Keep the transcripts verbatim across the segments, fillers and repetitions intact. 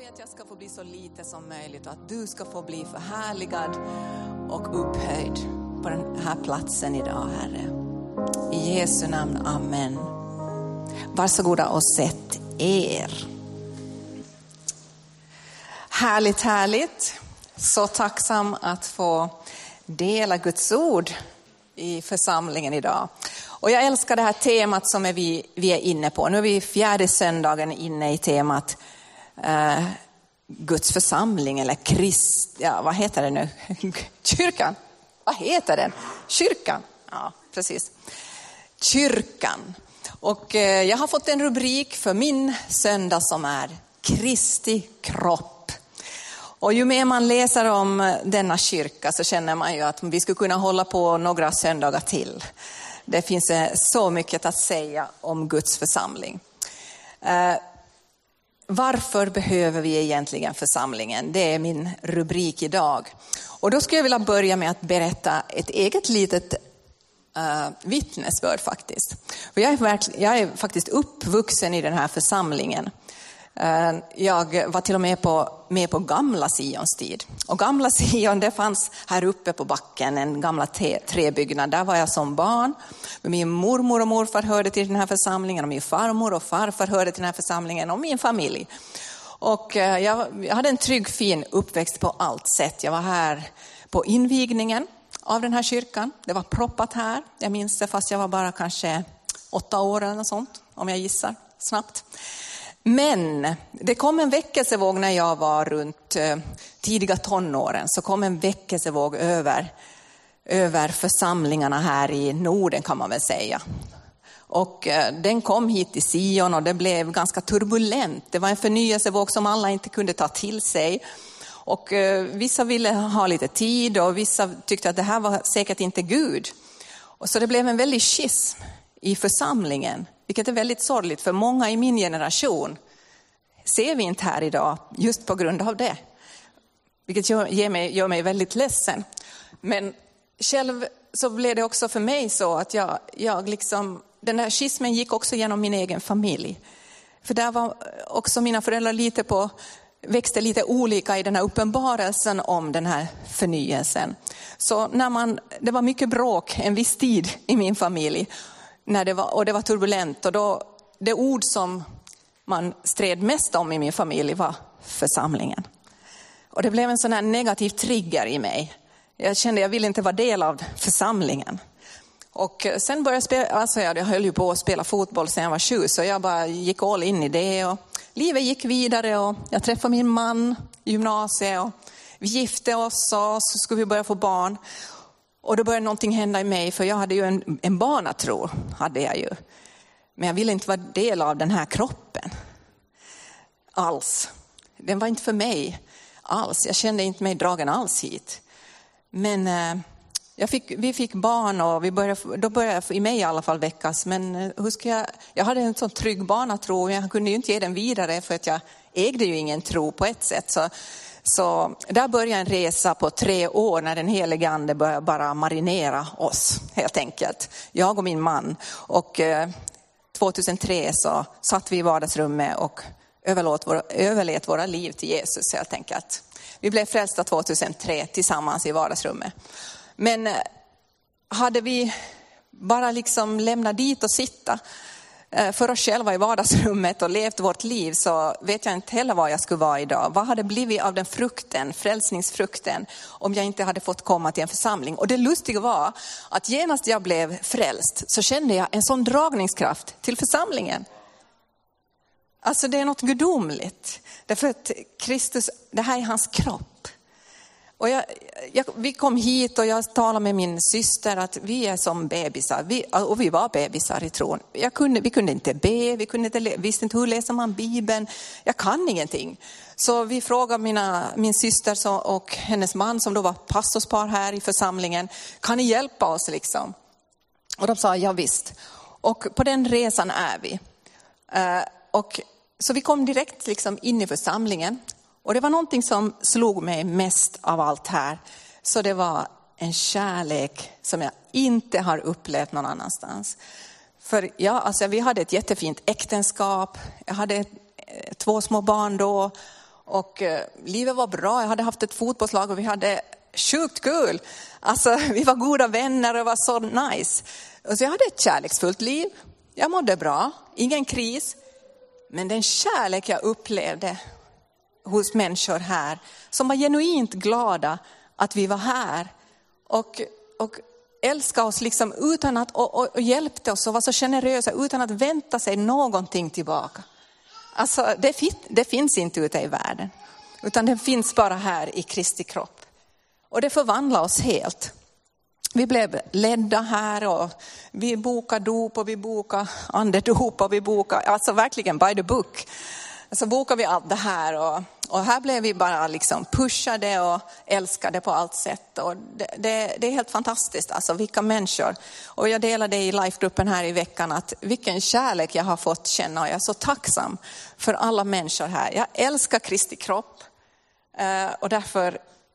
ber att jag ska få bli så lite som möjligt och att du ska få bli förhärligad och upphöjd på den här platsen idag, Herre. I Jesu namn, amen. Varsågoda och sätt er. Härligt, härligt. Så tacksam att få dela Guds ord i församlingen idag. Och jag älskar det här temat som är vi, vi är inne på. Nu är vi fjärde söndagen inne i temat eh, Guds församling eller Krist, ja vad heter det nu? Kyrkan. Vad heter den? Kyrkan. Ja, precis. Kyrkan. Och eh, jag har fått en rubrik för min söndag som är Kristi kropp. Och ju mer man läser om denna kyrka så känner man ju att vi skulle kunna hålla på några söndagar till. Det finns så mycket att säga om Guds församling. Eh, varför behöver vi egentligen församlingen? Det är min rubrik idag. Och då skulle jag vilja börja med att berätta ett eget litet uh, vittnesbörd faktiskt. Och jag, är verkl- jag är faktiskt uppvuxen i den här församlingen. Uh, jag var till och med på, med på gamla Sions tid. Och gamla Sion, det fanns här uppe på backen, en gamla te- träbyggnad. Där var jag som barn. Min mormor och morfar hörde till den här församlingen. Och min farmor och farfar hörde till den här församlingen. Och min familj. Och uh, jag, jag hade en trygg, fin uppväxt på allt sätt. Jag var här på invigningen av den här kyrkan. Det var proppat här. Jag minns det fast jag var bara kanske åtta år eller något sånt. Om jag gissar snabbt. Men det kom en väckelsevåg när jag var runt eh, tidiga tonåren. Så kom en väckelsevåg över, över församlingarna här i Norden kan man väl säga. Och eh, den kom hit till Sion och det blev ganska turbulent. Det var en förnyelsevåg som alla inte kunde ta till sig. Och eh, vissa ville ha lite tid och vissa tyckte att det här var säkert inte Gud. Och så det blev en väldig schism i församlingen. Vilket är väldigt sorgligt för många i min generation ser vi inte här idag just på grund av det. Vilket gör mig, gör mig väldigt ledsen. Men själv så blev det också för mig så att jag, jag liksom, den här schismen gick också genom min egen familj. För där var också mina föräldrar lite på, växte lite olika i den här uppenbarelsen om den här förnyelsen. Så när man, det var mycket bråk en viss tid i min familj. När det var, och det var turbulent och då, det ord som man stred mest om i min familj var församlingen. Och det blev en sån här negativ trigger i mig. Jag kände jag ville inte vara del av församlingen. Och sen började jag spela, alltså jag höll ju på att spela fotboll sen jag var tjugo så jag bara gick all in i det. Och livet gick vidare och jag träffade min man i gymnasiet och vi gifte oss och så skulle vi börja få barn. Och då började någonting hända i mig för jag hade ju en, en barnatro, hade jag ju. Men jag ville inte vara del av den här kroppen. Alls. Den var inte för mig alls. Jag kände inte mig dragen alls hit. Men eh, jag fick, vi fick barn och vi började, då började jag i mig i alla fall väckas. Men eh, hur ska jag, jag hade en sån trygg barnatro och jag kunde ju inte ge den vidare för att jag ägde ju ingen tro på ett sätt. Så Så där började en resa på tre år när den helige ande började bara marinera oss helt enkelt. Jag och min man. Och eh, tjugohundratre så satt vi i vardagsrummet och överlät våra, överlät våra liv till Jesus helt enkelt. Vi blev frälsta tjugohundratre tillsammans i vardagsrummet. Men eh, hade vi bara liksom lämnat dit och sitta för oss själva i vardagsrummet och levt vårt liv så vet jag inte heller vad jag skulle vara idag. Vad hade blivit av den frukten, frälsningsfrukten, om jag inte hade fått komma till en församling? Och det lustiga var att genast jag blev frälst så kände jag en sån dragningskraft till församlingen. Alltså det är något gudomligt. Därför att Kristus, det här är hans kropp. Och jag, jag, vi kom hit och jag talade med min syster att vi är som bebisar. Vi, och vi var bebisar i tron. Jag kunde, vi kunde inte be, vi kunde inte, visste inte hur läser man Bibeln. Jag kan ingenting. Så vi frågade mina, min syster så, och hennes man som då var pastorspar här i församlingen. Kan ni hjälpa oss liksom? Och de sa ja visst. Och på den resan är vi. Uh, och, så vi kom direkt liksom in i församlingen. Och det var någonting som slog mig mest av allt här. Så det var en kärlek som jag inte har upplevt någon annanstans. För ja, alltså vi hade ett jättefint äktenskap. Jag hade två små barn då. Och eh, livet var bra. Jag hade haft ett fotbollslag och vi hade sjukt kul. Alltså vi var goda vänner och det var så nice. Och så jag hade ett kärleksfullt liv. Jag mådde bra. Ingen kris. Men den kärlek jag upplevde hos människor här som var genuint glada att vi var här och, och älskade oss liksom utan att, och, och, och hjälpte oss och var så generösa utan att vänta sig någonting tillbaka. Alltså det, det finns inte ute i världen utan det finns bara här i Kristi kropp. Och det förvandlar oss helt. Vi blev ledda här och vi bokade dop och vi bokade andedop och vi bokade, alltså verkligen by the book. Så bokade vi allt det här och, och här blev vi bara liksom pushade och älskade på allt sätt. Och det, det, det är helt fantastiskt, alltså vilka människor. Och jag delade i livegruppen här i veckan att vilken kärlek jag har fått känna och jag är så tacksam för alla människor här. Jag älskar Kristi kropp och därför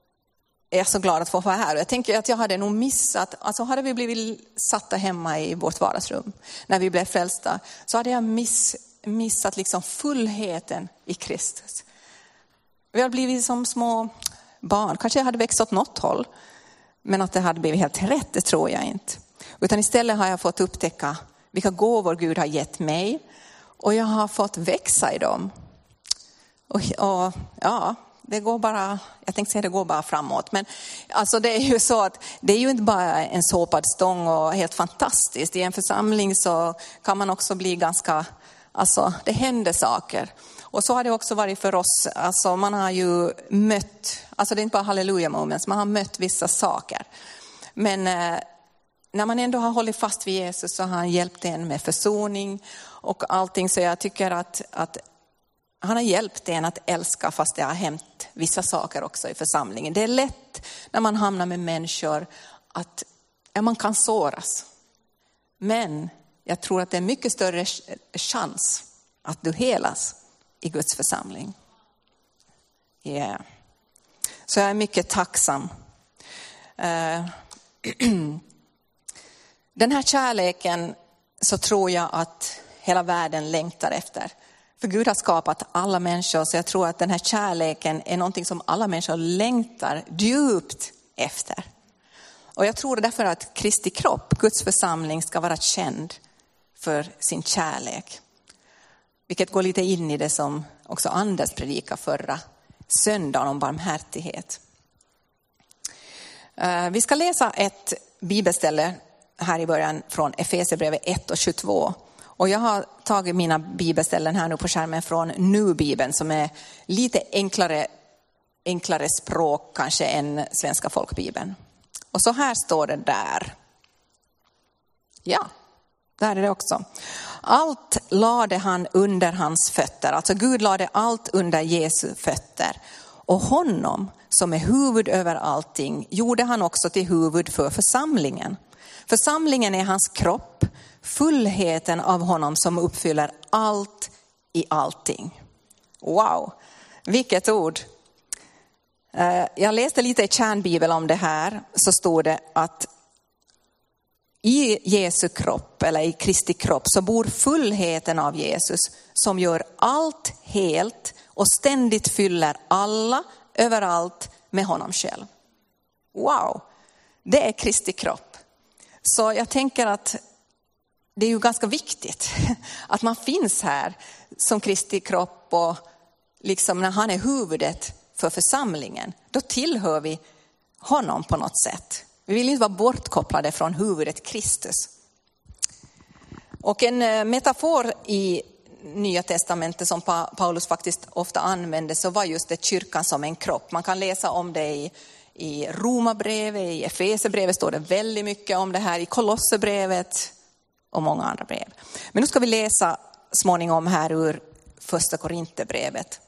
är jag så glad att få vara här. Och jag tänker att jag hade nog missat, alltså hade vi blivit satta hemma i vårt vardagsrum när vi blev frälsta så hade jag miss, missat liksom fullheten i Kristus. Vi har blivit som små barn, kanske jag hade växt åt något håll, men att det hade blivit helt rätt, det tror jag inte. Utan istället har jag fått upptäcka vilka gåvor Gud har gett mig och jag har fått växa i dem. Och, och ja... Det går bara, jag tänkte säga det går bara framåt. Men alltså det är ju så att det är ju inte bara en såpad stång och helt fantastiskt. I en församling så kan man också bli ganska, alltså det händer saker. Och så har det också varit för oss. Alltså man har ju mött, alltså det är inte bara halleluja moments, man har mött vissa saker. Men eh, när man ändå har hållit fast vid Jesus så har han hjälpt en med försoning och allting. Så jag tycker att, att han har hjälpt en att älska fast det har hänt vissa saker också i församlingen. Det är lätt när man hamnar med människor att ja, man kan såras. Men jag tror att det är mycket större chans att du helas i Guds församling. Yeah. Så jag är mycket tacksam. Den här kärleken så tror jag att hela världen längtar efter. För Gud har skapat alla människor så jag tror att den här kärleken är någonting som alla människor längtar djupt efter. Och jag tror därför att Kristi kropp, Guds församling, ska vara känd för sin kärlek. Vilket går lite in i det som också Anders predikade förra söndagen om barmhärtighet. Vi ska läsa ett bibelställe här i början från Efesierbrevet ett och tjugotvå. Och jag har tagit mina bibelställen här nu på skärmen från Nu-bibeln som är lite enklare, enklare språk kanske än svenska folkbibeln. Och så här står det där. Ja, där är det också. Allt lade han under hans fötter. Alltså Gud lade allt under Jesu fötter. Och honom som är huvud över allting gjorde han också till huvud för församlingen. Församlingen är hans kropp, fullheten av honom som uppfyller allt i allting. Wow, vilket ord. Jag läste lite i Kärnbibeln om det här, så står det att i Jesu kropp eller i Kristi kropp så bor fullheten av Jesus som gör allt helt och ständigt fyller alla överallt med honom själv. Wow, det är Kristi kropp. Så jag tänker att det är ju ganska viktigt att man finns här som Kristi kropp och liksom när han är huvudet för församlingen, då tillhör vi honom på något sätt. Vi vill inte vara bortkopplade från huvudet Kristus. Och en metafor i Nya testamentet som Paulus faktiskt ofta använde så var just det kyrkan som en kropp. Man kan läsa om det i, i Romarbrevet, i Efesierbrevet står det väldigt mycket om det här, i Kolosserbrevet och många andra brev. Men nu ska vi läsa småningom här ur första Korinthierbrevet.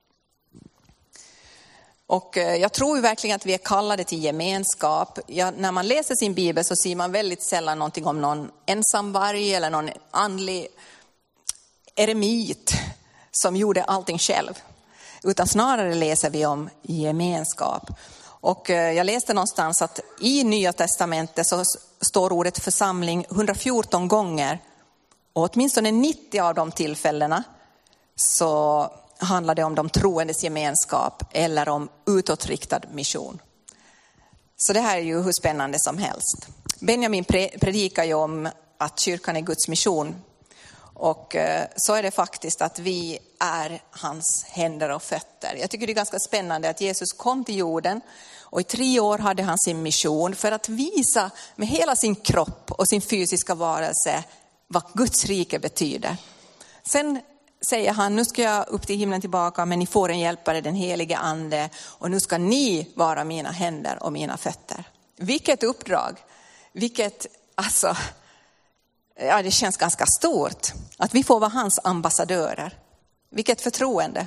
Och jag tror ju verkligen att vi är kallade till gemenskap. Ja, när man läser sin bibel så ser man väldigt sällan någonting om någon ensamvarg eller någon andlig eremit som gjorde allting själv. Utan snarare läser vi om gemenskap. Och jag läste någonstans att i Nya testamentet så står ordet församling hundrafjorton gånger. Och åtminstone nittio av de tillfällena så handlar det om de troendes gemenskap eller om utåtriktad mission. Så det här är ju hur spännande som helst. Benjamin predikar ju om att kyrkan är Guds mission. Och så är det faktiskt att vi är hans händer och fötter. Jag tycker det är ganska spännande att Jesus kom till jorden och i tre år hade han sin mission för att visa med hela sin kropp och sin fysiska varelse vad Guds rike betyder. Sen säger han, nu ska jag upp till himlen tillbaka, men ni får en hjälpare, den helige ande, och nu ska ni vara mina händer och mina fötter. Vilket uppdrag, vilket, alltså, ja, det känns ganska stort att vi får vara hans ambassadörer. Vilket förtroende.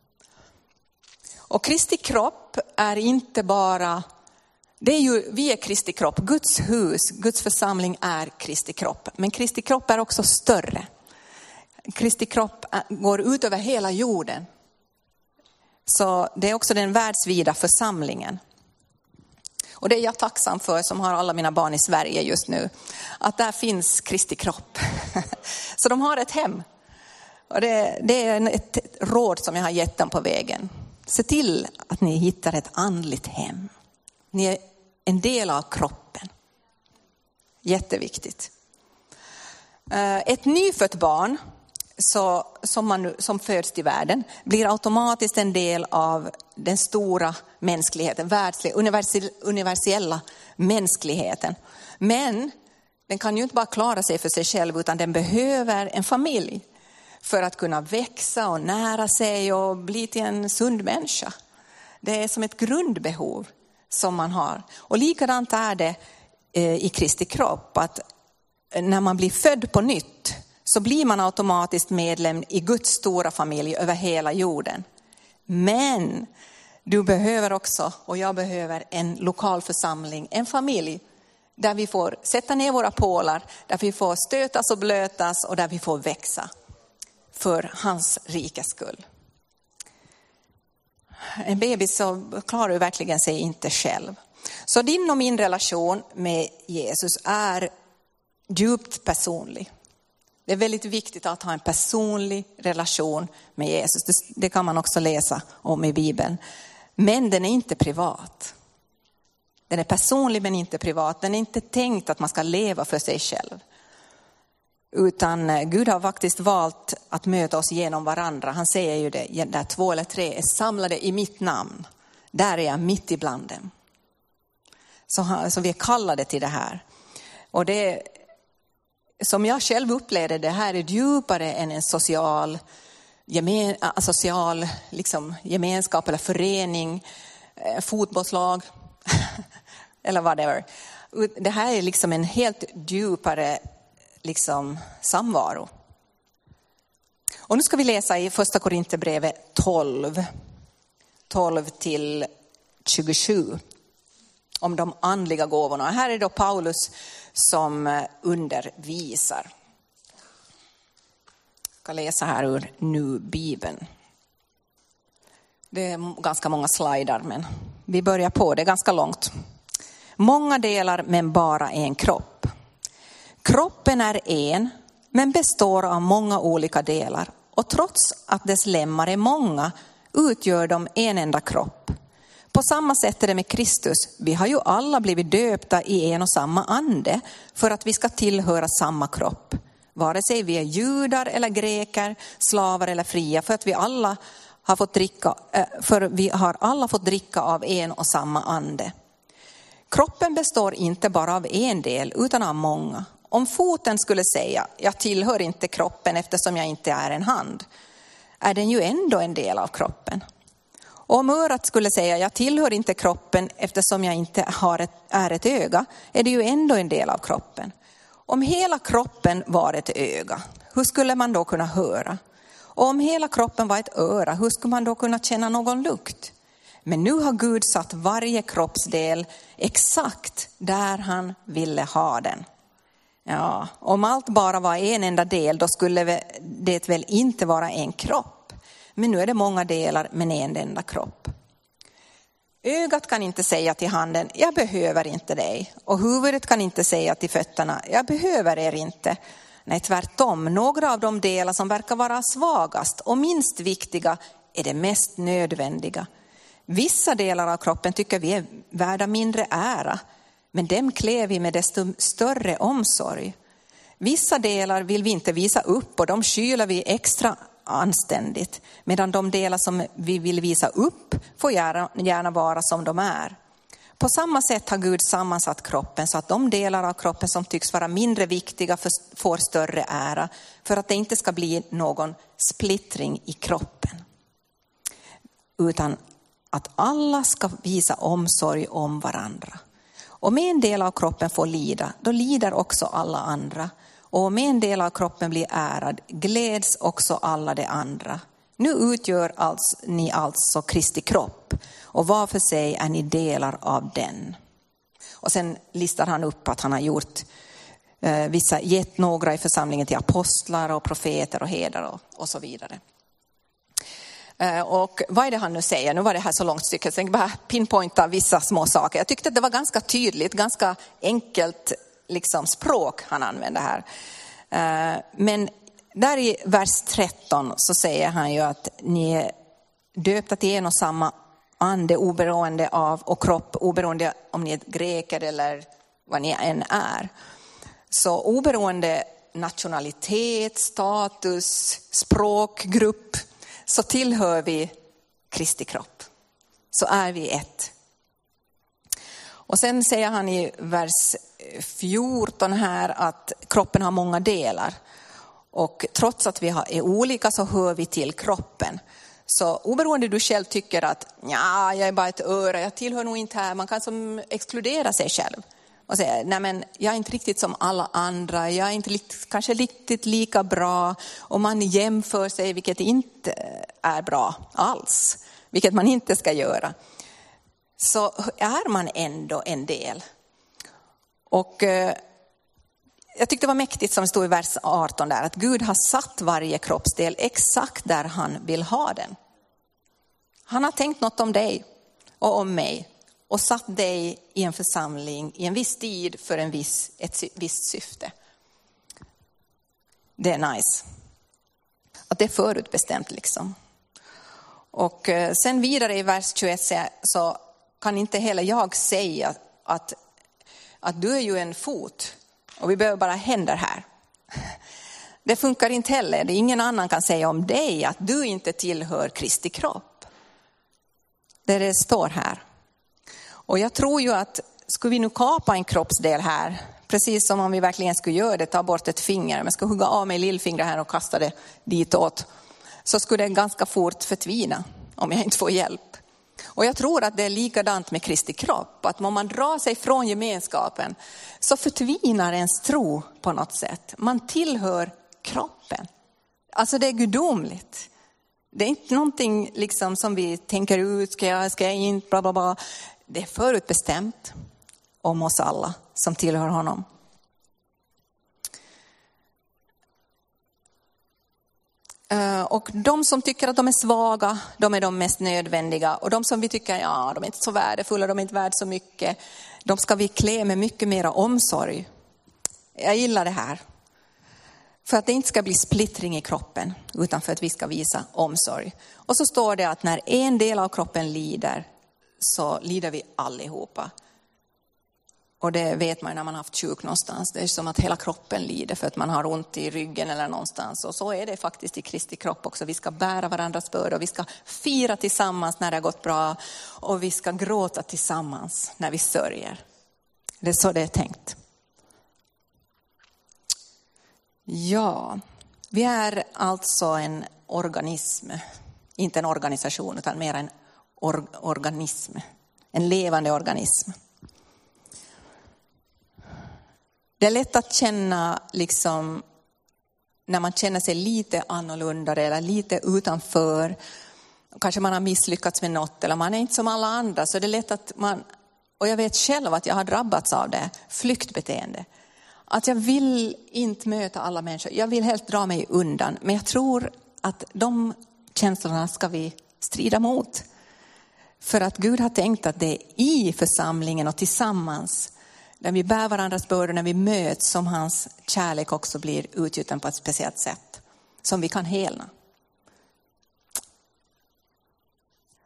Och Kristi kropp är inte bara, det är ju, vi är Kristi kropp, Guds hus, Guds församling är Kristi kropp. Men Kristi kropp är också större. Kristi kropp går ut över hela jorden. Så det är också den världsvida församlingen. Och det är jag tacksam för som har alla mina barn i Sverige just nu. Att där finns Kristi kropp. Så de har ett hem. Och det, det är ett råd som jag har gett dem på vägen. Se till att ni hittar ett andligt hem. Ni är en del av kroppen. Jätteviktigt. Ett nyfött barn så, som, man, som föds till världen blir automatiskt en del av den stora mänskligheten, världsliga, universella mänskligheten. Men den kan ju inte bara klara sig för sig själv, utan den behöver en familj för att kunna växa och nära sig och bli till en sund människa. Det är som ett grundbehov som man har. Och likadant är det i Kristi kropp, att när man blir född på nytt så blir man automatiskt medlem i Guds stora familj över hela jorden. Men du behöver också, och jag behöver, en lokal församling, en familj där vi får sätta ner våra pålar, där vi får stötas och blötas och där vi får växa för hans rikes skull. En bebis så klarar ju verkligen sig inte själv. Så din och min relation med Jesus är djupt personlig. Det är väldigt viktigt att ha en personlig relation med Jesus. Det, det kan man också läsa om i Bibeln. Men den är inte privat. Den är personlig men inte privat. Den är inte tänkt att man ska leva för sig själv. Utan Gud har faktiskt valt att möta oss genom varandra. Han säger ju det, där två eller tre är samlade i mitt namn. Där är jag mitt ibland dem. Så, så vi är kallade till det här. Och det, som jag själv upplevde, det här är djupare än en social, gemen, social liksom, gemenskap eller förening, fotbollslag eller whatever. Det här är liksom en helt djupare liksom, samvaro. Och nu ska vi läsa i första Korinthierbrevet tolv, tolv till tjugosju. Om de andliga gåvorna. Här är då Paulus som undervisar. Jag ska läsa här ur nu Bibeln. Det är ganska många slider, men vi börjar på. Det är ganska långt. Många delar men bara en kropp. Kroppen är en men består av många olika delar. Och trots att dess lemmar är många utgör de en enda kropp. På samma sätt är det med Kristus. Vi har ju alla blivit döpta i en och samma ande för att vi ska tillhöra samma kropp. Vare sig vi är judar eller greker, slavar eller fria, för att vi alla har fått dricka, för vi har alla fått dricka av en och samma ande. Kroppen består inte bara av en del utan av många. Om foten skulle säga, jag tillhör inte kroppen eftersom jag inte är en hand, är den ju ändå en del av kroppen. Och om örat skulle säga, jag tillhör inte kroppen eftersom jag inte har ett, är ett öga, är det ju ändå en del av kroppen. Om hela kroppen var ett öga, hur skulle man då kunna höra? Och om hela kroppen var ett öra, hur skulle man då kunna känna någon lukt? Men nu har Gud satt varje kroppsdel exakt där han ville ha den. Ja, om allt bara var en enda del, då skulle det väl inte vara en kropp. Men nu är det många delar men en enda kropp. Ögat kan inte säga till handen, jag behöver inte dig. Och huvudet kan inte säga till fötterna, jag behöver er inte. Nej, tvärtom. Några av de delar som verkar vara svagast och minst viktiga är det mest nödvändiga. Vissa delar av kroppen tycker vi är värda mindre ära, men dem klär vi med desto större omsorg. Vissa delar vill vi inte visa upp och de skyler vi extra anständigt, medan de delar som vi vill visa upp får gärna, gärna vara som de är. På samma sätt har Gud sammansatt kroppen så att de delar av kroppen som tycks vara mindre viktiga får större ära, för att det inte ska bli någon splittring i kroppen. Utan att alla ska visa omsorg om varandra. Om en del av kroppen får lida, då lider också alla andra. Och om en del av kroppen blir ärad, gläds också alla de andra. Nu utgör alltså, ni alltså Kristi kropp, och var för sig är ni delar av den. Och sen listar han upp att han har gjort eh, vissa, gett några i församlingen till apostlar och profeter och herdar och, och så vidare. Eh, och vad är det han nu säger? Nu var det här så långt stycke, så jag bara pinpointa vissa små saker. Jag tyckte att det var ganska tydligt, ganska enkelt liksom språk han använde här. Eh, men där i vers tretton så säger han ju att ni är döpta till en och samma ande oberoende av och kropp, oberoende om ni är greker eller vad ni än är. Så oberoende nationalitet, status, språk, grupp, så tillhör vi Kristi kropp. Så är vi ett. Och sen säger han i vers fjorton här att kroppen har många delar. Och trots att vi är olika så hör vi till kroppen. Så oberoende du själv tycker att ja, jag är bara ett öra, jag tillhör nog inte här. Man kan som exkludera sig själv och säga, nej men jag är inte riktigt som alla andra. Jag är inte riktigt, kanske riktigt lika bra. Och man jämför sig, vilket inte är bra alls. Vilket man inte ska göra. Så är man ändå en del. Och eh, jag tyckte det var mäktigt som stod i vers arton där, att Gud har satt varje kroppsdel exakt där han vill ha den. Han har tänkt något om dig och om mig och satt dig i en församling i en viss tid för en viss, ett visst syfte. Det är nice. Att det är förutbestämt liksom. Och sen vidare i vers tjugoett så kan inte heller jag säga att, att du är ju en fot. Och vi behöver bara händer här. Det funkar inte heller. Det är ingen annan kan säga om dig att du inte tillhör Kristi kropp. Det det står här. Och jag tror ju att skulle vi nu kapa en kroppsdel här, precis som om vi verkligen skulle göra det, ta bort ett finger, men ska hugga av mig lillfingret här och kasta det ditåt, så skulle det ganska fort förtvina om jag inte får hjälp. Och jag tror att det är likadant med Kristi kropp. Att om man drar sig från gemenskapen så förtvinar ens tro på något sätt. Man tillhör kroppen. Alltså det är gudomligt. Det är inte någonting liksom som vi tänker ut, ska jag, ska jag inte, bla bla bla. Det är förutbestämt om oss alla som tillhör honom. Och de som tycker att de är svaga, de är de mest nödvändiga. Och de som vi tycker, ja, de är inte så värdefulla, de är inte värda så mycket. De ska vi klä med mycket mera omsorg. Jag gillar det här. För att det inte ska bli splittring i kroppen, utan för att vi ska visa omsorg. Och så står det att när en del av kroppen lider, så lider vi allihopa. Och det vet man när man har haft sjuk någonstans. Det är som att hela kroppen lider för att man har ont i ryggen eller någonstans. Och så är det faktiskt i Kristi kropp också. Vi ska bära varandras bördor. Vi ska fira tillsammans när det har gått bra. Och vi ska gråta tillsammans när vi sörjer. Det är så det är tänkt. Ja, vi är alltså en organism. Inte en organisation utan mer en or- organism. En levande organism. Det är lätt att känna liksom, när man känner sig lite annorlunda eller lite utanför. Kanske man har misslyckats med något eller man är inte som alla andra. Så det är lätt att man, och jag vet själv att jag har drabbats av det, flyktbeteende. Att jag vill inte möta alla människor. Jag vill helt dra mig undan. Men jag tror att de känslorna ska vi strida mot. För att Gud har tänkt att det är i församlingen och tillsammans, när vi bär varandras bördor, när vi möts, som hans kärlek också blir utgjuten på ett speciellt sätt. Som vi kan helna.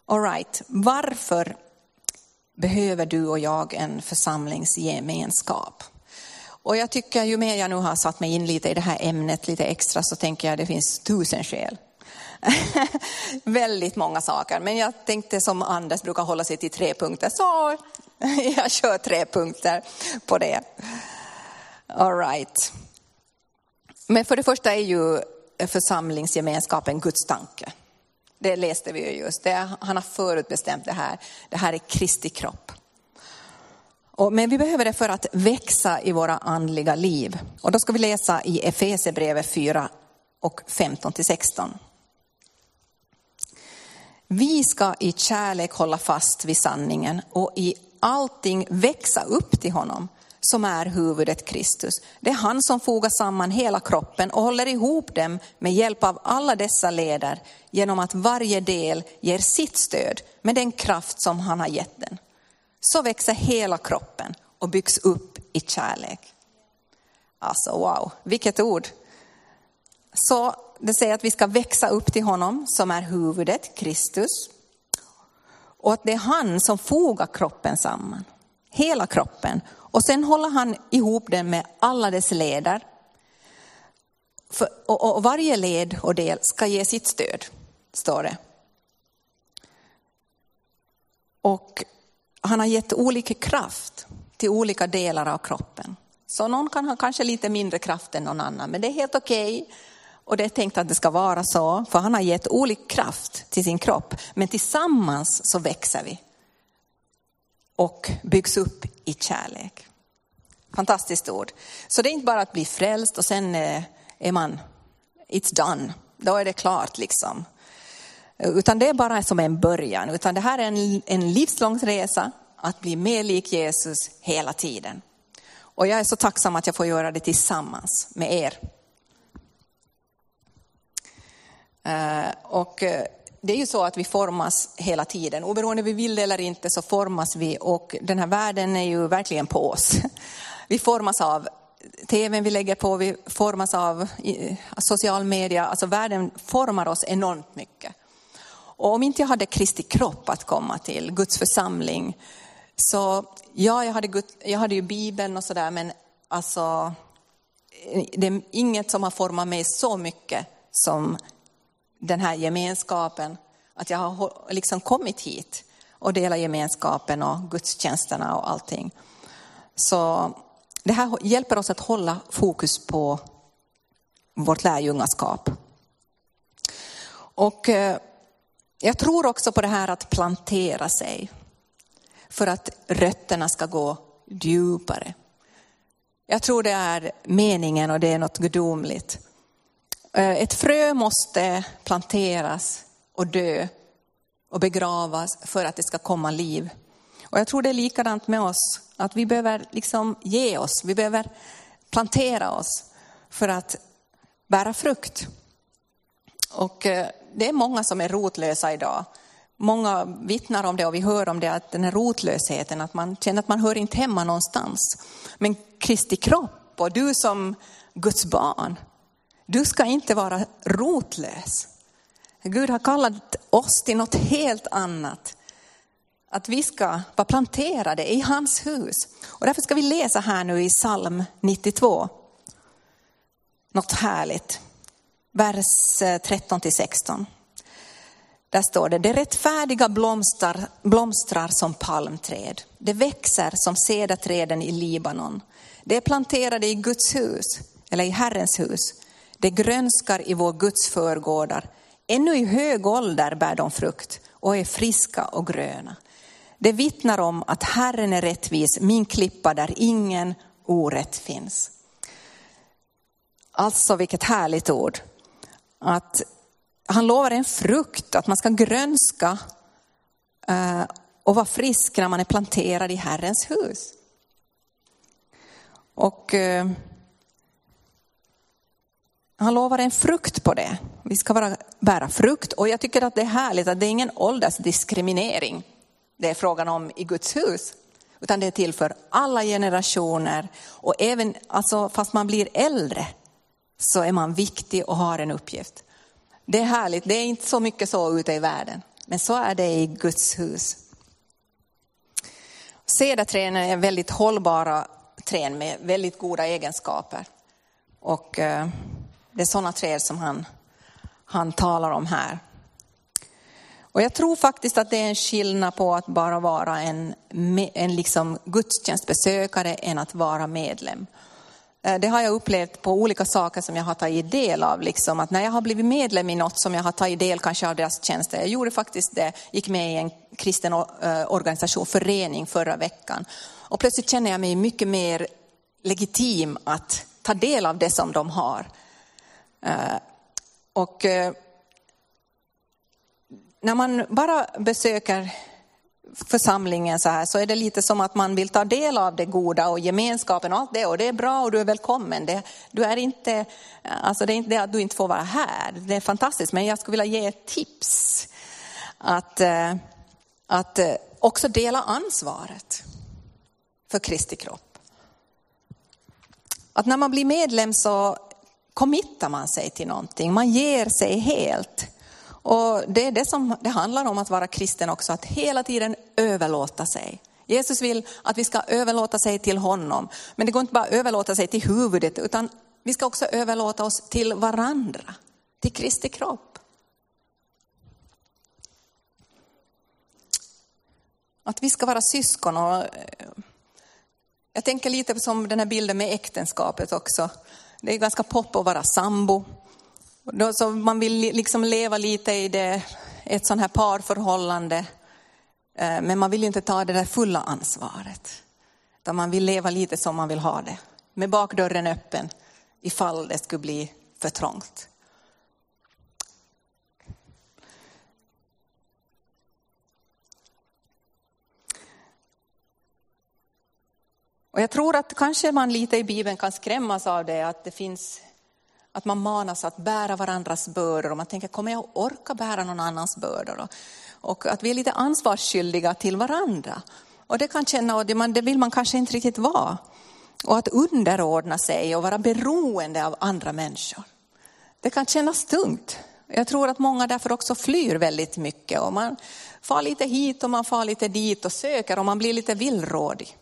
All right, varför behöver du och jag en församlingsgemenskap? Och jag tycker ju mer jag nu har satt mig in lite i det här ämnet lite extra så tänker jag det finns tusen skäl. Väldigt många saker. Men jag tänkte som Anders brukar hålla sig till tre punkter så jag kör tre punkter på det. All right. Men för det första är ju församlingsgemenskapen Guds tanke. Det läste vi ju just. Det, han har förutbestämt det här. Det här är Kristi kropp. Och, men vi behöver det för att växa i våra andliga liv. Och då ska vi läsa i Efesierbrevet fyra och femton till sexton. Vi ska i kärlek hålla fast vid sanningen och i allting växa upp till honom som är huvudet Kristus. Det är han som fogar samman hela kroppen och håller ihop dem med hjälp av alla dessa leder genom att varje del ger sitt stöd med den kraft som han har gett den. Så växer hela kroppen och byggs upp i kärlek. Alltså wow, vilket ord. Så det säger att vi ska växa upp till honom som är huvudet, Kristus. Och att det är han som fogar kroppen samman. Hela kroppen. Och sen håller han ihop den med alla dess leder. För, och, och varje led och del ska ge sitt stöd, står det. Och han har gett olika kraft till olika delar av kroppen. Så någon kan ha kanske lite mindre kraft än någon annan. Men det är helt okej. Och det är tänkt att det ska vara så. För han har gett olika kraft till sin kropp. Men tillsammans så växer vi. Och byggs upp i kärlek. Fantastiskt ord. Så det är inte bara att bli frälst och sen är man, it's done. Då är det klart liksom. Utan det är bara som en början. Utan det här är en, en livslång resa att bli mer lik Jesus hela tiden. Och jag är så tacksam att jag får göra det tillsammans med er. Uh, och uh, det är ju så att vi formas hela tiden. Oberoende vi vill eller inte så formas vi. Och den här världen är ju verkligen på oss. Vi formas av tvn vi lägger på. Vi formas av uh, social media. Alltså världen formar oss enormt mycket. Och om inte jag hade Kristi kropp att komma till, Guds församling. Så ja, jag hade, Gud, jag hade ju Bibeln och sådär. Men alltså, det är inget som har format mig så mycket som den här gemenskapen. Att jag har liksom kommit hit och delar gemenskapen och gudstjänsterna och allting. Så det här hjälper oss att hålla fokus på vårt lärjungaskap. Och jag tror också på det här att plantera sig. För att rötterna ska gå djupare. Jag tror det är meningen och det är något gudomligt. Ett frö måste planteras och dö och begravas för att det ska komma liv. Och jag tror det är likadant med oss. Att vi behöver liksom ge oss. Vi behöver plantera oss för att bära frukt. Och det är många som är rotlösa idag. Många vittnar om det och vi hör om det. Att den här rotlösheten. Att man känner att man hör inte hemma någonstans. Men Kristi kropp och du som Guds barn. Du ska inte vara rotlös. Gud har kallat oss till något helt annat. Att vi ska vara planterade i hans hus. Och därför ska vi läsa här nu i psalm nittiotvå. Något härligt. Vers tretton till sexton. Där står det. Det rättfärdiga blomstrar, blomstrar som palmträd. Det växer som cederträden i Libanon. Det är planterade i Guds hus. Eller i Herrens hus. Det grönskar i vår Guds förgårdar. Ännu i hög ålder bär de frukt och är friska och gröna. Det vittnar om att Herren är rättvis, min klippa där ingen orätt finns. Alltså vilket härligt ord. Att han lovar en frukt, att man ska grönska och vara frisk när man är planterad i Herrens hus. Och han lovar en frukt på det. Vi ska bara bära frukt. Och jag tycker att det är härligt att det är ingen åldersdiskriminering. Det är frågan om i Guds hus. Utan det är till för alla generationer. Och även alltså, fast man blir äldre så är man viktig och har en uppgift. Det är härligt. Det är inte så mycket så ute i världen. Men så är det i Guds hus. Cederträd är väldigt hållbara träd med väldigt goda egenskaper. Och eh, det är sådana träd som han, han talar om här. Och jag tror faktiskt att det är en skillnad på att bara vara en, en liksom gudstjänstbesökare än att vara medlem. Det har jag upplevt på olika saker som jag har tagit del av. Liksom att när jag har blivit medlem i något som jag har tagit del kanske av deras tjänster. Jag gjorde faktiskt det, gick med i en kristen organisation, förening förra veckan. Och plötsligt känner jag mig mycket mer legitim att ta del av det som de har. Och när man bara besöker församlingen så här så är det lite som att man vill ta del av det goda och gemenskapen och allt det, och det är bra och du är välkommen. Det, du är inte, alltså det är inte det att du inte får vara här, det är fantastiskt, men jag skulle vilja ge ett tips att, att också dela ansvaret för Kristi kropp. Att när man blir medlem så committar man sig till någonting, man ger sig helt. Och det är det som det handlar om att vara kristen också, att hela tiden överlåta sig. Jesus vill att vi ska överlåta sig till honom. Men det går inte bara att överlåta sig till huvudet, utan vi ska också överlåta oss till varandra, till Kristi kropp. Att vi ska vara syskon. Och jag tänker lite som den här bilden med äktenskapet också. Det är ganska pop att vara sambo. Då, så man vill liksom leva lite i det, ett sån här parförhållande. Men man vill ju inte ta det där fulla ansvaret. Utan man vill leva lite som man vill ha det. Med bakdörren öppen ifall det skulle bli för trångt. Och jag tror att kanske man lite i Bibeln kan skrämmas av det, att det finns, att man manas att bära varandras bördor och man tänker, kommer jag orka bära någon annans bördor? Och att vi är lite ansvarsskyldiga till varandra. Och det kan känna, och det, det vill man kanske inte riktigt vara. Och att underordna sig och vara beroende av andra människor. Det kan kännas tungt. Jag tror att många därför också flyr väldigt mycket. Och man far lite hit och man far lite dit och söker och man blir lite villrådig.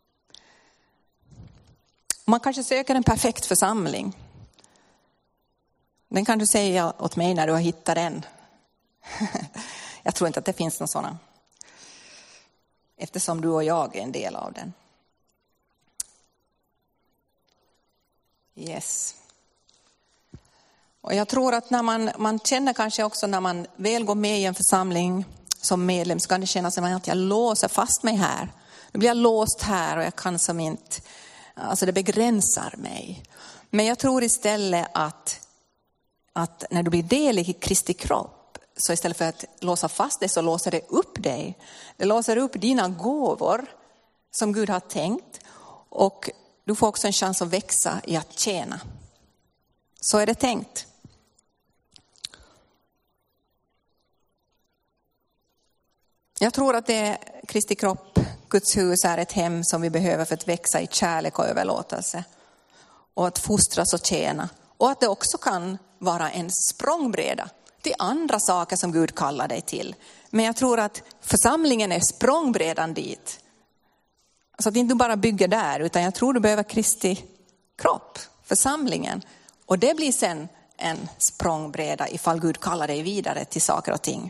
Man kanske söker en perfekt församling. Den kan du säga åt mig när du har hittat den. Jag tror inte att det finns någon sådana. Eftersom du och jag är en del av den. Yes. Och jag tror att när man, man känner kanske också när man väl går med i en församling som medlem, så kan det kännas som att jag låser fast mig här. Nu blir jag låst här och jag kan som inte, alltså det begränsar mig. Men jag tror istället att, att när du blir del i Kristi kropp, så istället för att låsa fast dig så låser det upp dig. Det låser upp dina gåvor som Gud har tänkt. Och du får också en chans att växa i att tjäna. Så är det tänkt. Jag tror att det är Kristi kropp, Guds hus, är ett hem som vi behöver för att växa i kärlek och överlåtelse. Och att fostras och tjäna. Och att det också kan vara en språngbräda till andra saker som Gud kallar dig till. Men jag tror att församlingen är språngbrädan dit. Så att du inte bara bygger där, utan jag tror du behöver Kristi kropp, församlingen. Och det blir sen en språngbräda ifall Gud kallar dig vidare till saker och ting.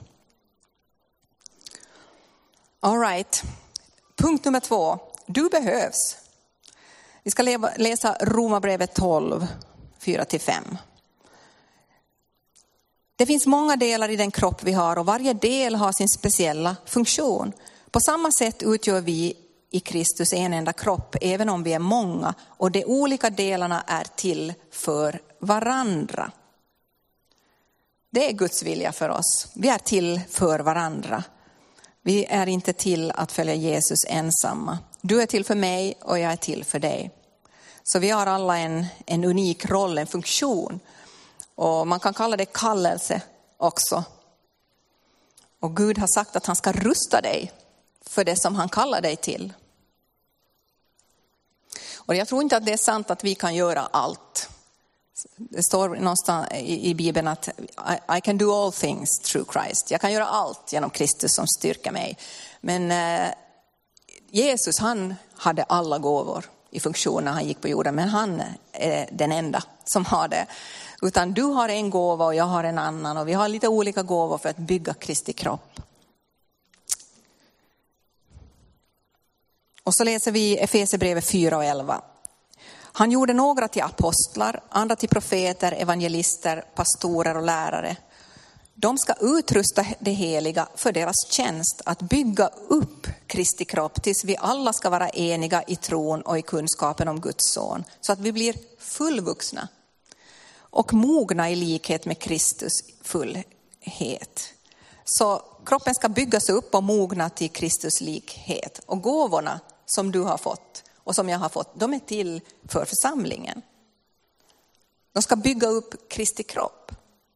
All right. Punkt nummer två. Du behövs. Vi ska läsa Romarbrevet tolv, fyra till fem. Det finns många delar i den kropp vi har och varje del har sin speciella funktion. På samma sätt utgör vi i Kristus en enda kropp, även om vi är många, och de olika delarna är till för varandra. Det är Guds vilja för oss. Vi är till för varandra. Vi är inte till att följa Jesus ensamma. Du är till för mig och jag är till för dig. Så vi har alla en, en unik roll, en funktion. Och man kan kalla det kallelse också. Och Gud har sagt att han ska rusta dig för det som han kallar dig till. Och jag tror inte att det är sant att vi kan göra allt. Det står någonstans i, i Bibeln att I, I can do all things through Christ. Jag kan göra allt genom Kristus som styrker mig. Men eh, Jesus, han hade alla gåvor i funktion när han gick på jorden. Men han är den enda som har det. Utan du har en gåva och jag har en annan. Och vi har lite olika gåvor för att bygga Kristi kropp. Och så läser vi Efesierbrevet fyra och elva. Han gjorde några till apostlar, andra till profeter, evangelister, pastorer och lärare. De ska utrusta det heliga för deras tjänst att bygga upp Kristi kropp tills vi alla ska vara eniga i tron och i kunskapen om Guds son. Så att vi blir fullvuxna och mogna i likhet med Kristus fullhet. Så kroppen ska byggas upp och mogna till Kristus likhet. Och gåvorna som du har fått och som jag har fått, de är till för församlingen. De ska bygga upp Kristi kropp.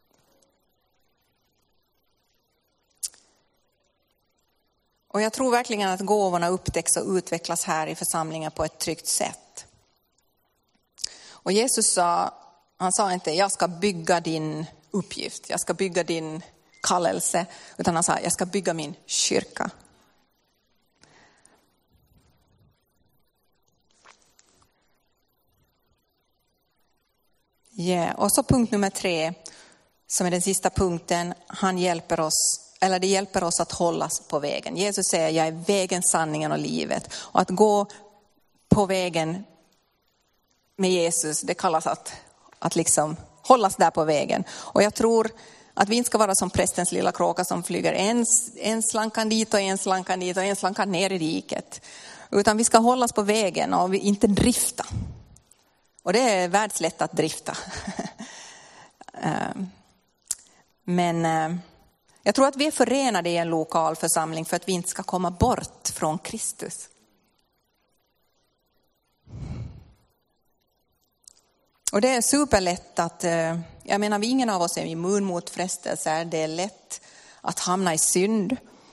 Och jag tror verkligen att gåvorna upptäcks och utvecklas här i församlingen på ett tryggt sätt. Och Jesus sa, han sa inte jag ska bygga din uppgift, jag ska bygga din kallelse, utan han sa jag ska bygga min kyrka. Yeah. Och så punkt nummer tre, som är den sista punkten, han hjälper oss, eller det hjälper oss att hållas på vägen. Jesus säger jag är vägen, sanningen och livet. Och att gå på vägen med Jesus, det kallas att, att liksom hållas där på vägen. Och jag tror att vi inte ska vara som prästens lilla kråka som flyger en, en slankan dit och en slankan dit och en slankan ner i riket. Utan vi ska hållas på vägen och vi inte drifta. Och det är världslätt att drifta. Men jag tror att vi är förenade i en lokal församling för att vi inte ska komma bort från Kristus. Och det är superlätt att, jag menar, ingen av oss är immun mot frestelser. Det är lätt att hamna i synd.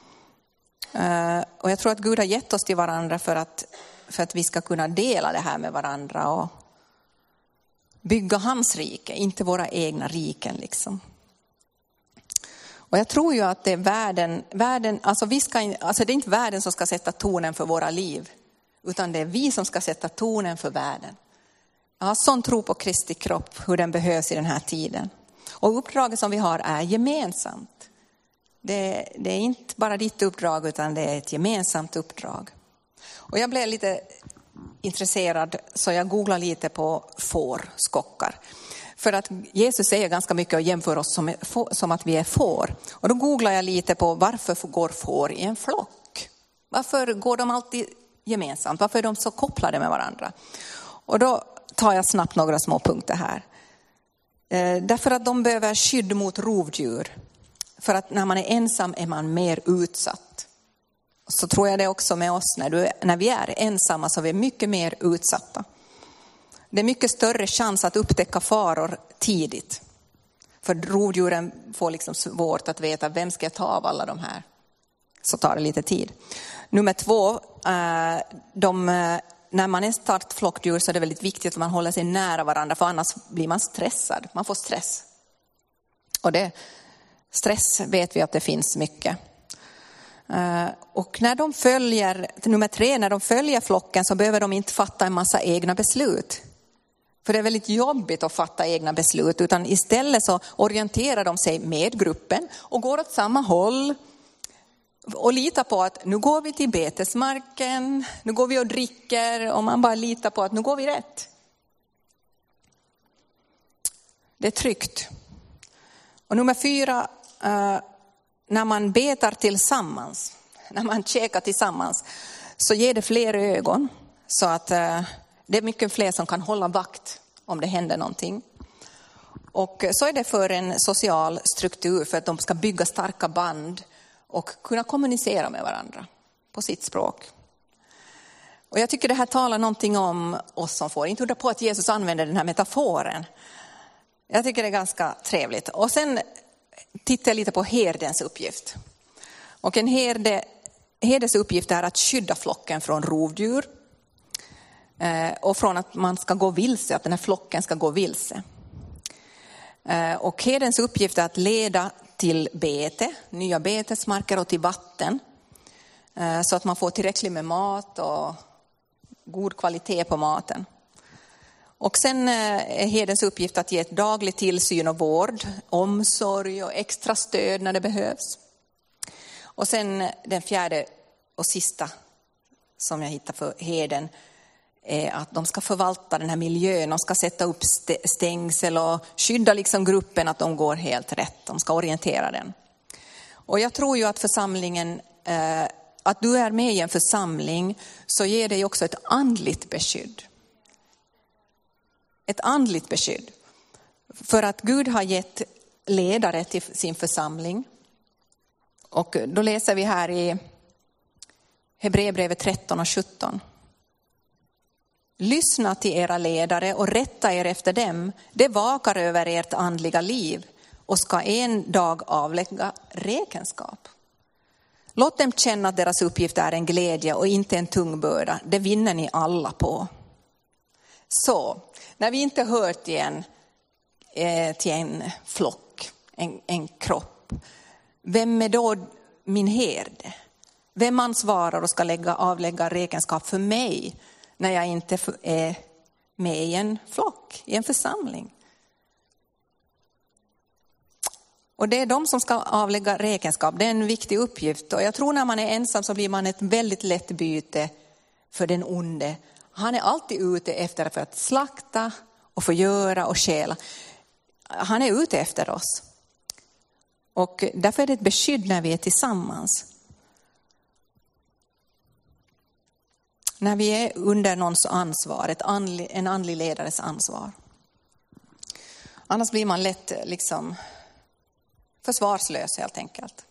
Och jag tror att Gud har gett oss till varandra för att, för att vi ska kunna dela det här med varandra och bygga hans rike, inte våra egna riken liksom. Och jag tror ju att det är världen, världen alltså, vi ska, alltså det är inte världen som ska sätta tonen för våra liv, utan det är vi som ska sätta tonen för världen. Jag har sån tro på Kristi kropp, hur den behövs i den här tiden. Och uppdraget som vi har är gemensamt. Det, det är inte bara ditt uppdrag, utan det är ett gemensamt uppdrag. Och jag blev lite intresserad så jag googlade lite på fårskockar. För att Jesus säger ganska mycket och jämför oss som, som att vi är får. Och då googlade jag lite på varför går får i en flock. Varför går de alltid gemensamt? Varför är de så kopplade med varandra? Och då tar jag snabbt några små punkter här. Eh, därför att de behöver skydd mot rovdjur. För att när man är ensam är man mer utsatt. Så tror jag det också med oss. När, du, när vi är ensamma så är vi mycket mer utsatta. Det är mycket större chans att upptäcka faror tidigt. För rovdjuren får liksom svårt att veta vem ska jag ta av alla de här. Så tar det lite tid. Nummer två, de, när man är startflockdjur så är det väldigt viktigt att man håller sig nära varandra. För annars blir man stressad. Man får stress. Och det, stress vet vi att det finns mycket. Och när de följer, nummer tre, när de följer flocken så behöver de inte fatta en massa egna beslut. För det är väldigt jobbigt att fatta egna beslut, utan istället så orienterar de sig med gruppen och går åt samma håll och litar på att nu går vi till betesmarken, nu går vi och dricker, och man bara litar på att nu går vi rätt. Det är tryggt. Och nummer fyra, när man betar tillsammans, när man käkar tillsammans, så ger det fler ögon, så att det är mycket fler som kan hålla vakt om det händer någonting. Och så är det för en social struktur, för att de ska bygga starka band och kunna kommunicera med varandra på sitt språk. Och jag tycker det här talar någonting om oss som får. Inte undra på att Jesus använder den här metaforen. Jag tycker det är ganska trevligt. Och sen tittar jag lite på herdens uppgift. Och en herde, herdes uppgift är att skydda flocken från rovdjur. Och från att man ska gå vilse, att den här flocken ska gå vilse. Och herdens uppgift är att leda till bete, nya betesmarker och till vatten. Så att man får tillräckligt med mat och god kvalitet på maten. Och sen är herdens uppgift att ge ett dagligt tillsyn och vård, omsorg och extra stöd när det behövs. Och sen den fjärde och sista som jag hittar för herden är att de ska förvalta den här miljön. De ska sätta upp stängsel och skydda liksom gruppen att de går helt rätt. De ska orientera den. Och jag tror ju att församlingen, att du är med i en församling så ger dig också ett andligt beskydd. Ett andligt beskydd. För att Gud har gett ledare till sin församling. Och då läser vi här i Hebreerbrevet tretton och sjutton. Lyssna till era ledare och rätta er efter dem. Det vakar över ert andliga liv och ska en dag avlägga räkenskap. Låt dem känna att deras uppgift är en glädje och inte en tung börda. Det vinner ni alla på. Så, när vi inte hör till en, eh, till en flock, en, en kropp, vem är då min herde? Vem ansvarar och ska lägga, avlägga räkenskap för mig när jag inte är med i en flock, i en församling? Och det är de som ska avlägga räkenskap. Det är en viktig uppgift. Och jag tror när man är ensam så blir man ett väldigt lätt byte för den onde. Han är alltid ute efter för att slakta och förgöra och stjäla. Han är ute efter oss. Och därför är det ett beskydd när vi är tillsammans. När vi är under någons ansvar, ett andlig, en andlig ledares ansvar. Annars blir man lätt liksom försvarslös helt enkelt.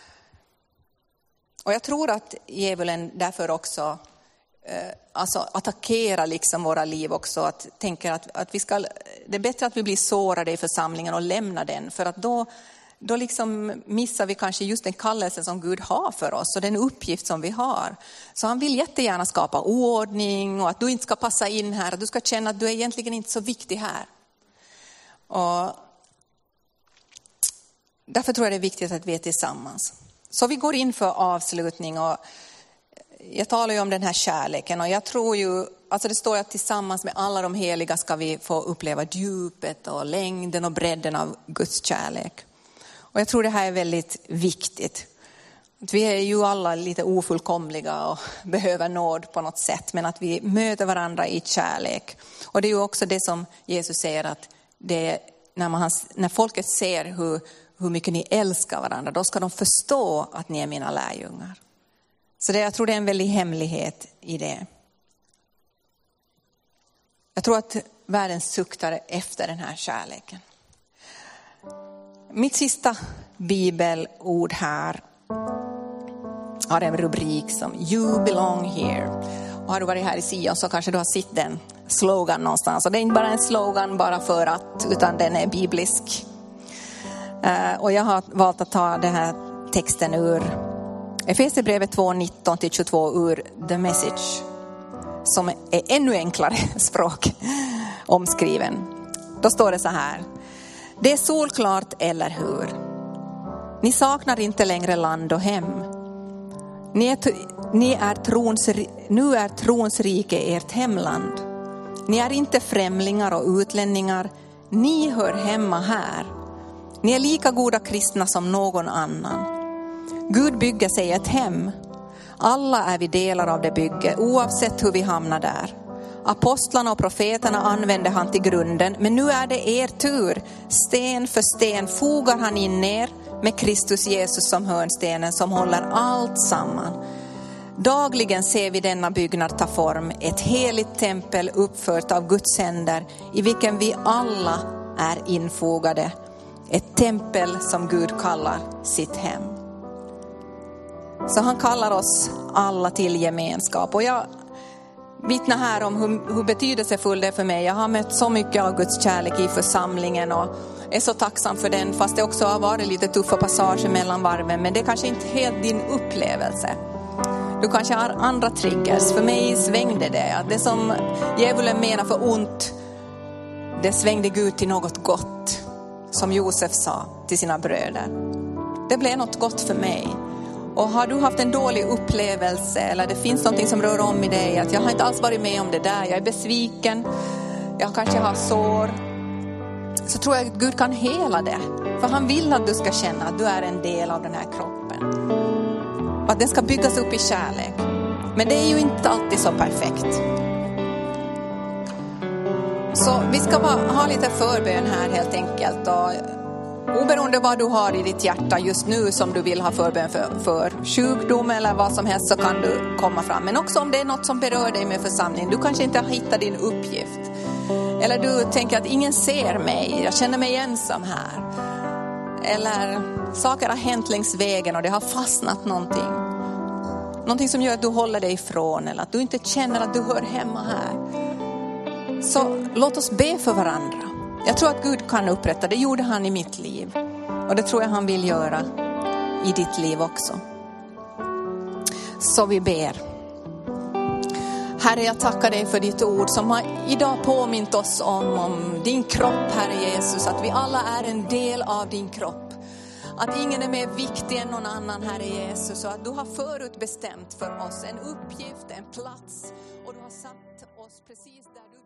Och jag tror att djävulen därför också eh, alltså attackerar liksom våra liv också. Att tänker att, att vi ska, det är bättre att vi blir sårade i församlingen och lämnar den. För att då, då liksom missar vi kanske just den kallelse som Gud har för oss och den uppgift som vi har. Så han vill jättegärna skapa oordning och att du inte ska passa in här. Att du ska känna att du är egentligen inte så viktig här. Och därför tror jag det är viktigt att vi är tillsammans. Så vi går in för avslutning och jag talar ju om den här kärleken och jag tror ju, alltså det står att tillsammans med alla de heliga ska vi få uppleva djupet och längden och bredden av Guds kärlek. Och jag tror det här är väldigt viktigt. Vi är ju alla lite ofullkomliga och behöver nåd på något sätt, men att vi möter varandra i kärlek. Och det är ju också det som Jesus säger att det, när, man, när folket ser hur hur mycket ni älskar varandra, då ska de förstå att ni är mina lärjungar. Så det, jag tror det är en väldig hemlighet i det. Jag tror att världen suktar efter den här kärleken. Mitt sista bibelord här har en rubrik som You belong here. Och har du varit här i Sion så kanske du har sett den slogan någonstans. Och det är inte bara en slogan bara för att, utan den är biblisk. Uh, och jag har valt att ta den här texten ur Efesierbrevet två nitton till tjugotvå ur The Message, som är ännu enklare språk omskriven. Då står det så här: det är solklart, eller hur? Ni saknar inte längre land och hem. Ni är, ni är trons, nu är trons rike ert hemland. Ni är inte främlingar och utlänningar. Ni hör hemma här. Ni är lika goda kristna som någon annan. Gud bygger sig ett hem. Alla är vi delar av det bygget, oavsett hur vi hamnar där. Apostlarna och profeterna använde han till grunden, men nu är det er tur. Sten för sten fogar han in er med Kristus Jesus som hörnstenen som håller allt samman. Dagligen ser vi denna byggnad ta form, ett heligt tempel uppfört av Guds händer, i vilken vi alla är infogade. Ett tempel som Gud kallar sitt hem. Så han kallar oss alla till gemenskap. Och jag vittnar här om hur, hur betydelsefull det är för mig. Jag har mött så mycket av Guds kärlek i församlingen och är så tacksam för den. Fast det också har varit lite tuffa passager mellan varven. Men det är kanske inte helt din upplevelse. Du kanske har andra triggers. För mig svängde det. Att det som djävulen menar för ont, det svängde Gud till något gott. som Josef sa till sina bröder. Det blev något gott för mig. Och har du haft en dålig upplevelse eller det finns någonting som rör om i dig, att jag har inte alls varit med om det där, jag är besviken, jag kanske har sår, så tror jag att Gud kan hela det. För han vill att du ska känna att du är en del av den här kroppen. Och att den ska byggas upp i kärlek. Men det är ju inte alltid så perfekt. Så vi ska bara ha lite förbön här helt enkelt. Och oberoende vad du har i ditt hjärta just nu som du vill ha förbön för, för sjukdom eller vad som helst, så kan du komma fram. Men också om det är något som berör dig med församlingen. Du kanske inte har hittat din uppgift. Eller du tänker att ingen ser mig, jag känner mig ensam här. Eller saker har hänt längs vägen och det har fastnat någonting. Någonting som gör att du håller dig ifrån eller att du inte känner att du hör hemma här. Så låt oss be för varandra. Jag tror att Gud kan upprätta, det gjorde han i mitt liv. Och det tror jag han vill göra i ditt liv också. Så vi ber. Herre, jag tackar dig för ditt ord som har idag påmint oss om, om din kropp, Herre Jesus. Att vi alla är en del av din kropp. Att ingen är mer viktig än någon annan, Herre Jesus. Och att du har förutbestämt för oss en uppgift, en plats. Och du har satt oss precis där du